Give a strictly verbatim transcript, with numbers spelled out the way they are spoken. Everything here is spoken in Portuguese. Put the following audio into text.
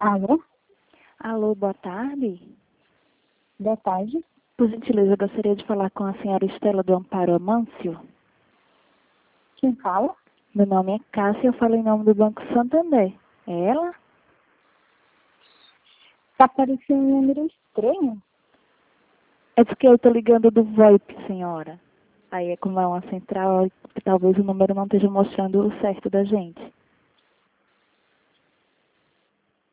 Alô? Alô, boa tarde. Boa tarde. Por gentileza, eu gostaria de falar com a senhora Estela do Amparo Amâncio. Quem fala? Meu nome é Cássia, eu falo em nome do Banco Santander. É ela? Tá aparecendo um número estranho. É porque eu estou ligando do VoIP, senhora. Aí, é como é uma central, talvez o número não esteja mostrando o certo da gente.